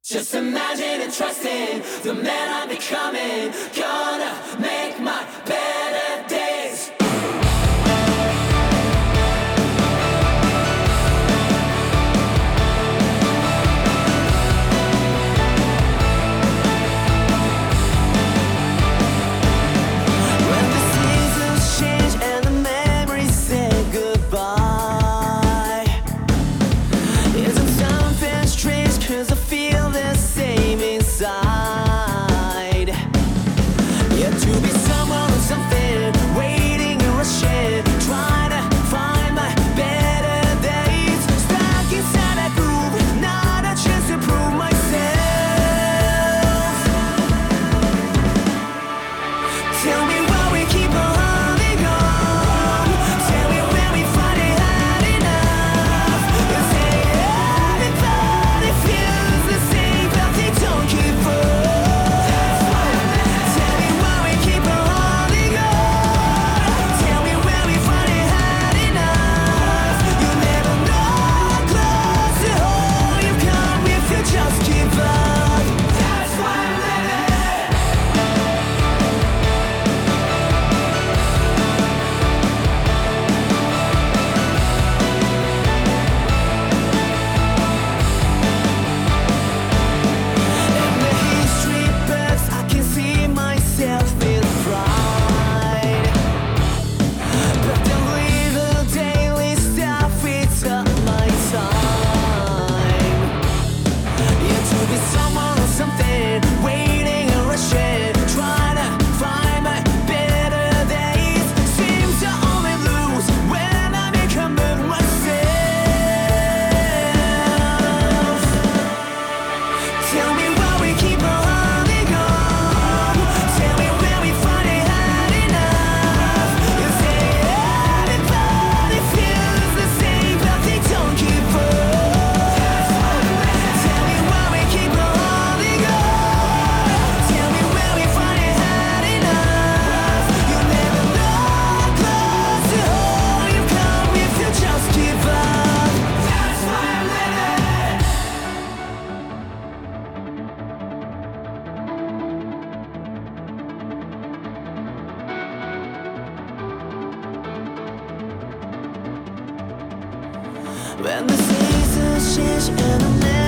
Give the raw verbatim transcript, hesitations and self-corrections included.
Just imagine and trusting the man I'm becoming. Gonna make my better days. When the seasons change and the memories say goodbye, isn't something strange? 'Cause I feel the same inside. Yeah, to be someone or something, waiting and rushing, trying to find my better days. Stuck inside that groove, not a chance to prove myself. Tell me why we keep on holding on. Tell me when we finally had enough. You say everybody feels the same, but they don't give up. Tell me why we keep on holding on. Tell me when we finally had enough. You never know how close to home you come if you just give up. That's why I'm living. And the history books, I can see myself with pride. But the little daily stuff, it's up my time. Yeah, to be someone or something, waiting and rushing, trying to find my better days. Seems to only lose when I become myself. Tell me why we keep on holding on. Tell me when we finally had enough. You say everybody feels the same, but they don't give up. Tell me why we keep on holding on. Tell me when we finally had enough. You never know how close to home you come if you just give up. That's why I'm living. When the seasons change and the